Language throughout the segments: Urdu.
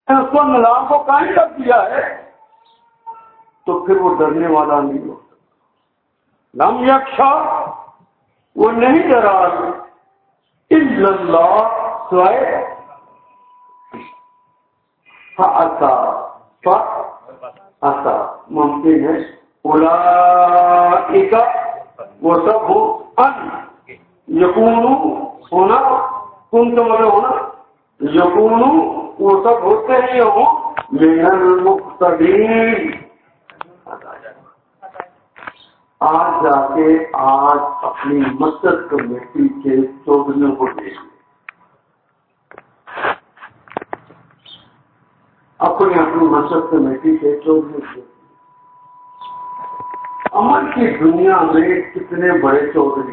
اس کو نظام کو قائم کر دیا ہے تو پھر وہ ڈرنے والا نہیں ہوتا. لم یخشا وہ نہیں ڈرا الا اللہ سوائے فأسا ممکن ہے اولئک وہ سب ہو ان یکونو ہونا کن تو مطلب ہونا یکونو وہ سب ہوتے ہیں من المقتدین. آج جا کے آج اپنی مسجد کمیٹی کے چودھریوں کو دیکھ اپنی مسجد کمیٹی کے چودھری کو. عمل کی دنیا میں کتنے بڑے چودھری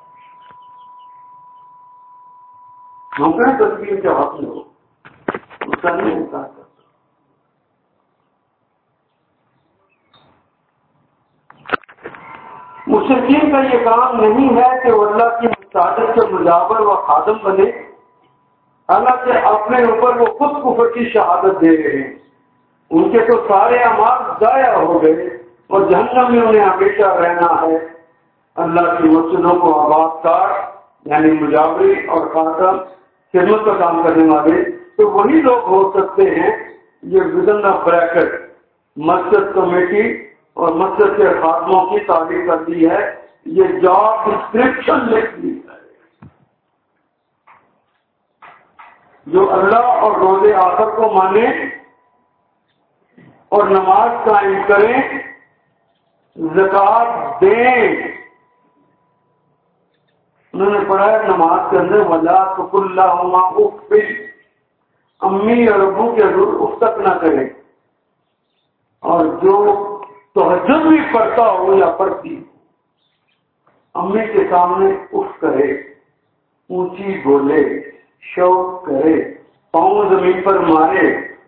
ممکن تصویر کے ہاتھ میں ہو اس کا نہیں انکار کرتا. مشرکین کا یہ کام نہیں ہے کہ وہ اللہ کی مساعدت کے مجاور و خادم بنے. اللہ کے اپنے اوپر وہ خود کفر کی شہادت دے رہے ہیں. ان کے تو سارے اعمال ضائع ہو گئے اور جہنم میں انہیں ہمیشہ رہنا ہے. اللہ کی مسجدوں کو آباد کار یعنی مجاوری اور خادم خدمت کا کام کرنے والے تو وہی لوگ ہو سکتے ہیں. یہ ودن آف بریکٹ مسجد کمیٹی اور مسجد کے خاتموں کی تعریف کر دی ہے. یہ جاب ڈسکرپشن لکھ دی ہے. جو اللہ اور روز آخر کو مانے اور نماز قائم کریں زکوٰۃ دیں. انہوں نے پڑھا ہے نماز کے اندر ولا تقل لہما اف، امی اور ابو کے حضور اف تک نہ کریں. اور جو تہجد بھی پڑھتا ہو یا پڑھتی امی کے سامنے اف کرے، اونچی بولے، شوق کرے، پاؤں زمین پر مارے،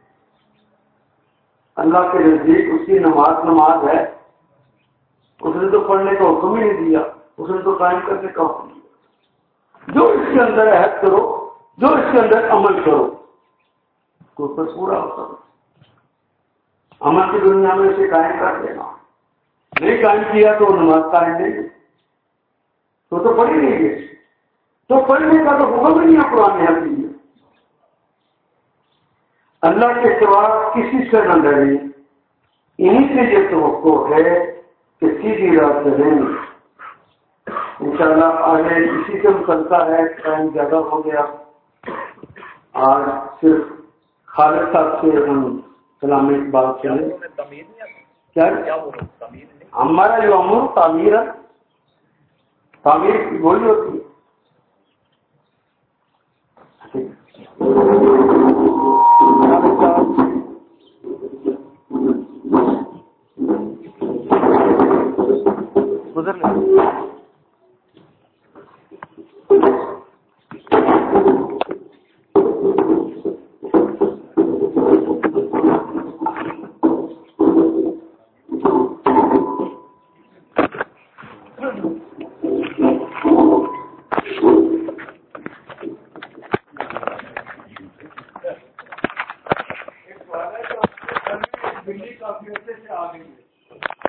اللہ کے نزدیک اس کی نماز ہے. اس نے تو پڑھنے کا حکم ہی نہیں دیا، اس نے تو قائم کرنے کا حکم دیا. جو اس کے اندر عہد کرو، جو اس کے اندر عمل کرو تو اس پر پورا ہوتا ہے. عمل کی دنیا میں اسے قائم کر دینا. نہیں قائم کیا تو نماز قائم نہیں تو پڑھی نہیں گئی. تو پڑھنے کا تو حکم ہی نہیں ہے قرآن حکیم میں. اللہ کے سوا کسی سے نہ ڈریں. انہیں سے یہ توقع ہے کہ سیدھی راہ چلیں. انشاءاللہ آگے اسی سے متعلقہ ہے. ٹائم زیادہ ہو گیا. آج صرف خالد صاحب سے ہم کلام بات کریں. کیا ہمارا جو امور تعمیر ہے، تعمیر کی گولی ہوتی ہے. گزر لیں.